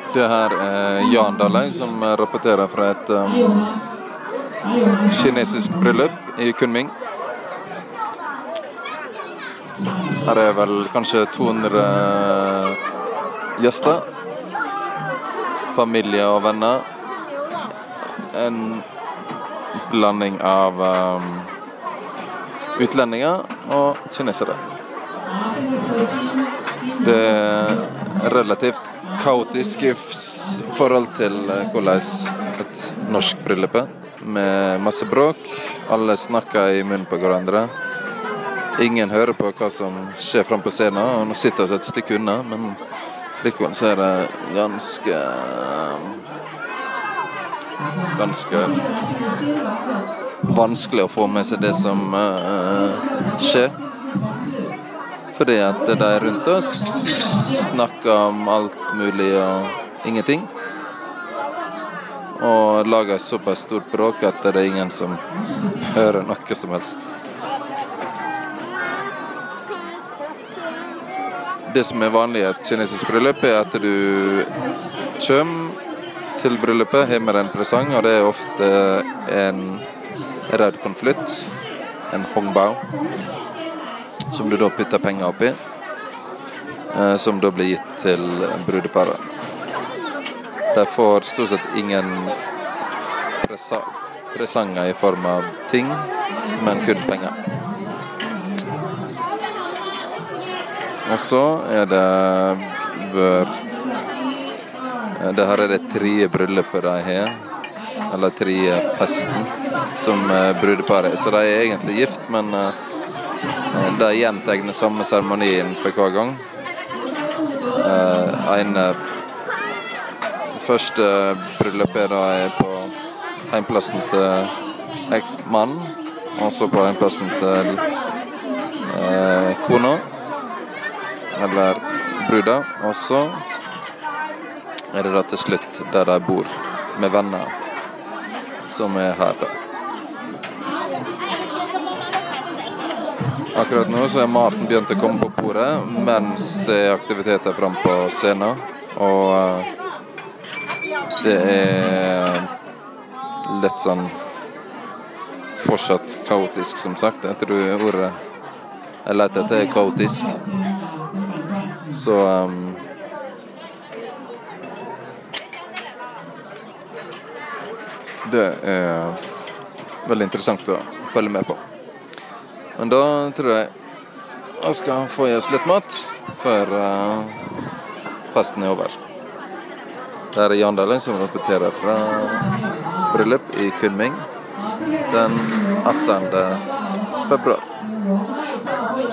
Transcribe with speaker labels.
Speaker 1: Det her Jan Dahleng som rapporterer fra et kinesisk bryllup I Kunming. Her vel kanskje 200 gjester, familie og venner. En blanding av utlendinger og kinesere. Det relativt kaotisk I forhold til hvordan et norsk bryllup med masse bråk. Alle snakker I munnen på hverandre. Ingen hører på hva som skjer frem på scenen, og nå sitter vi et stykke unna, men likevel så det ganske vanskelig å få med seg det som skjer. Fordi at de rundt oss snakker om alt mulig og ingenting. Og lager såpass stort bråk at det ingen som hører noe som helst. Det som vanlig I et kinesisk bryllup at du kommer til bryllupet, har med en presang, og det ofte en rød konvolutt, en hongbao, som du da putter penger oppi, som da blir gitt til brudeparet. De får stort sett ingen presanger I form av ting, men kun penger. Og så det det her det 3 brylluper de har, eller 3 festen som brudeparet. Så de egentlig gift, men de gjentegner samme seremonien for hver gang. Første bryllupet da på heimplassen til ektmann, og så på heimplassen til kona, eller bruda, og så det da til slutt der de bor med venner, som her da. Akkurat nå så maten begynt å komme på bordet, mens det aktiviteter frem på scenen, og det litt sånn fortsatt kaotisk, som sagt. Jeg tror ordet lett at det kaotisk. Så det veldig interessant å følge med på. Men da tror jeg skal få i oss litt mat før festen over. Det Jan Dahleng som rapporterer fra bryllup I Kunming den 18. februar.